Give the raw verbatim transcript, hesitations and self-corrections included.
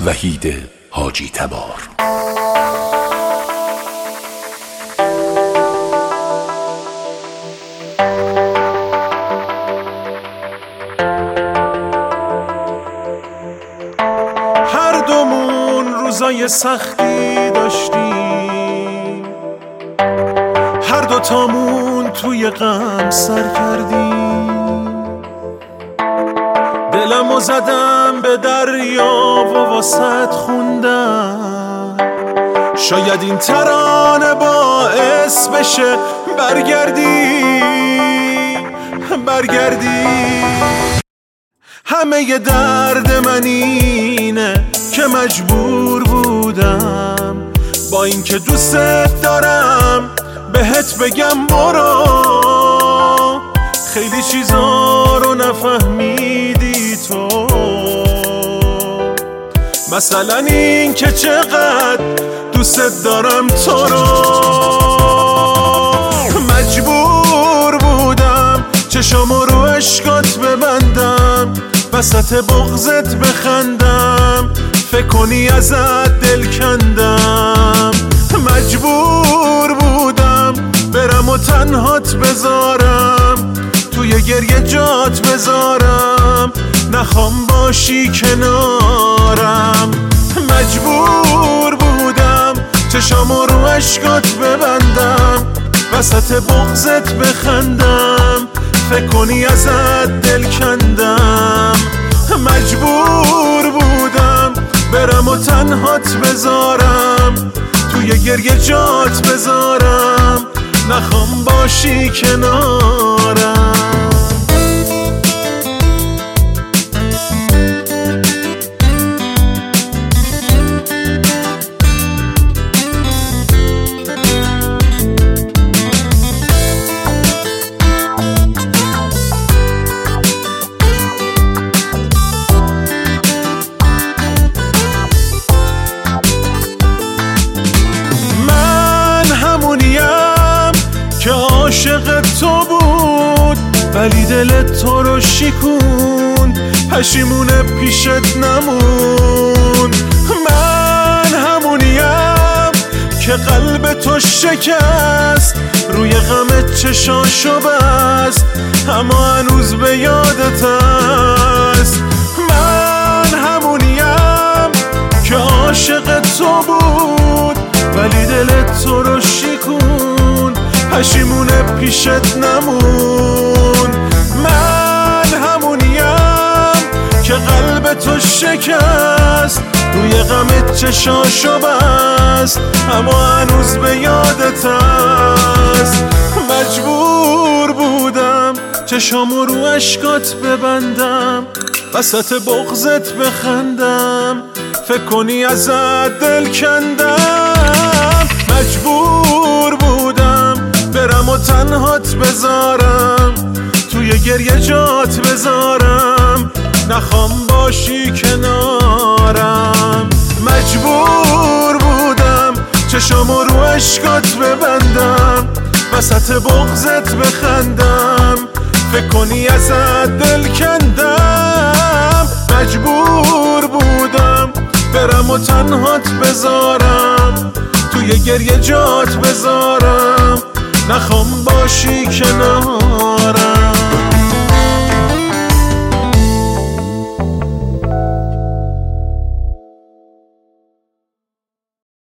وحید حاجی تبار. هر دومون روزای سختی داشتیم، هر دوتامون توی غم سر کردیم. دلمو زدم به دریا و واسط خوندم، شاید این ترانه باعث بشه برگردی برگردی. همه ی درد من اینه که مجبور بودم با اینکه دوست دارم بهت بگم برو. خیلی چیزا رو نفهمیدی تو، مثلا این که چقدر دوست دارم تو رو. مجبور بودم چشامو رو عشقات ببندم، وسط بغضت بخندم، فکر کنی ازت دل کندم. مجبور بودم برم و تنهات بذارم، توی گریه جات بذارم، نخوام باشی کنارم. مجبور بودم چشامو رو عشقات ببندم، وسط بغضت بخندم، فکر کنی ازت دل کندم. مجبور بودم برم و تنهات بذارم، توی گریه جات بذارم، نخوام باشی کنارم. که عاشق تو بود ولی دلت تو رو شکوند، پشیمون پیشت نموند. من همونیم که قلب تو شکست، روی غمت چشاشو بست، اما هنوز به یادت هست. من همونیم که عاشق تو بود ولی دلت تو رو شکوند، پشیمون پیشت نمون. من همونیم که قلب تو شکست، روی غمت چشاشو بست، اما هنوز به یادت هست. مجبور بودم چشامو رو عشقات ببندم، وسط بغضت بخندم، فکر کنی ازت دل کندم. مجبور بودم برم و تنهات بذارم، توی گریه جات بذارم، نخوام باشی کنارم. مجبور بودم چشامو رو عشقات ببندم، وسط بغضت بخندم، فکر کنی ازت دل کندم. مجبور بودم برم و تنهات بذارم، توی گریه جات بذارم، نخوام باشی کنار.